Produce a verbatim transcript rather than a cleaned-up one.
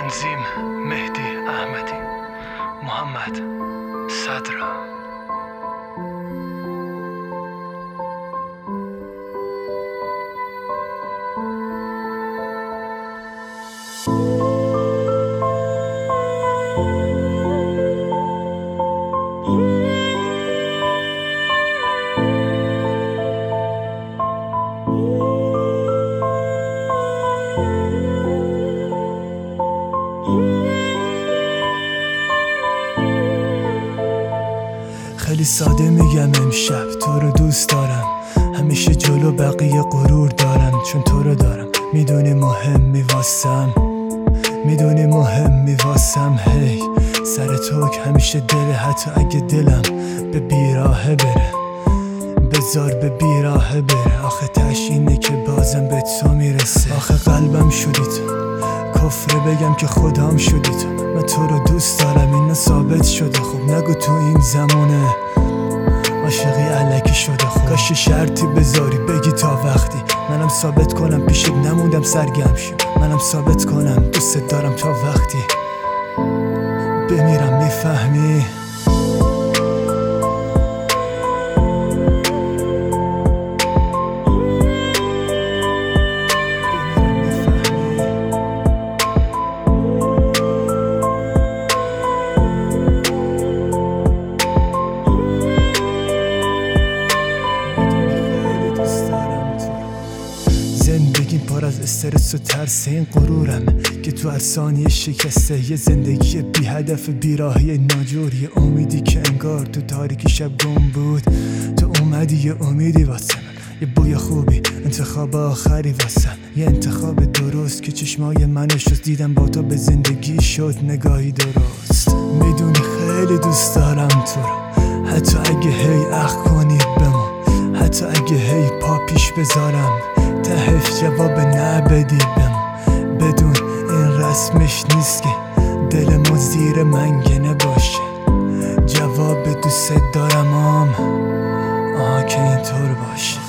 تنظیم مهدی احمدی، محمد صدرا. خیلی ساده میگم امشب تو رو دوست دارم، همیشه جلو بقیه غرور دارم چون تو رو دارم. میدونی مهمی واسم، میدونی مهمی واسم. هی سر تو که همیشه دل، حتی اگه دلم به بیراهه بره، بذار به بیراهه بره. آخه تش اینه که بازم به تو میرسه. آخه قلبم شدی تو، کفره بگم که خودم شدی تو. من تو رو دوست دارم، اینا ثابت شده. خب نگو تو این زمونه عاشقی علکی شده. خب کاش شرطی بذاری بگی تا وقتی منم ثابت کنم پیشت نموندم سرگم شم. منم ثابت کنم دوست دارم تا وقتی بمیرم. میفهمی؟ زندگی پر از استرس و ترس، این غرورم که تو هر ثانیه شکسته. یه زندگی بی هدف، بیراهی ناجور، یه امیدی که انگار تو تاریکی شب گم بود. تو اومدی یه امیدی واسه من، یه بوی خوبی، انتخاب آخری واسم. یه انتخاب درست که چشمای منو شست. دیدم با تو به زندگی شد نگاهی درست. میدونی خیلی دوست دارم تو رو، حتی اگه هی اخ کنی بمون، حتی اگه هی پا پیش بذارم تهش جواب نبدی بمون. بدون این رسمش نیست که دلمو زیر منگنه باشه. جواب دوست دارم آم آه که اینطور باشه.